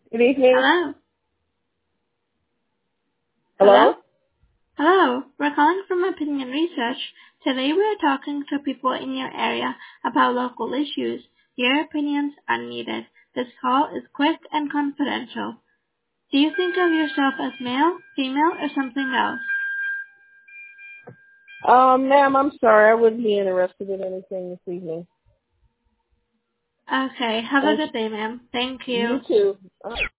Good evening. Hello? Hello? Hello? Hello. We're calling from Opinion Research. Today we are talking to people in your area about local issues. Your opinions are needed. This call is quick and confidential. Do you think of yourself as male, female, or something else? Ma'am, I'm sorry. I wouldn't be interested in anything this evening. Okay. Have a Thank good day, ma'am. Thank you. you. You too.